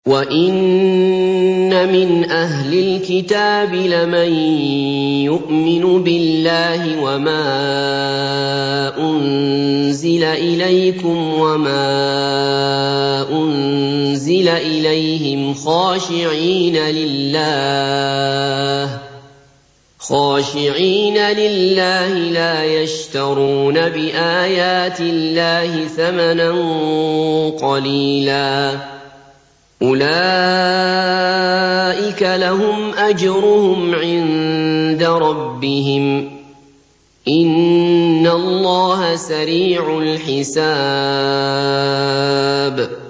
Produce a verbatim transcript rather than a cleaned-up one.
وَإِنَّ مِنْ أَهْلِ الْكِتَابِ لَمَن يُؤْمِنُ بِاللَّهِ وَمَا أُنزِلَ إِلَيْكُمْ وَمَا أُنزِلَ إِلَيْهِمْ خَاشِعِينَ لِلَّهِ خاشعين لله لا يشترون بآيات الله ثمنا قليلا أولئك لهم أجرهم عند ربهم إن الله سريع الحساب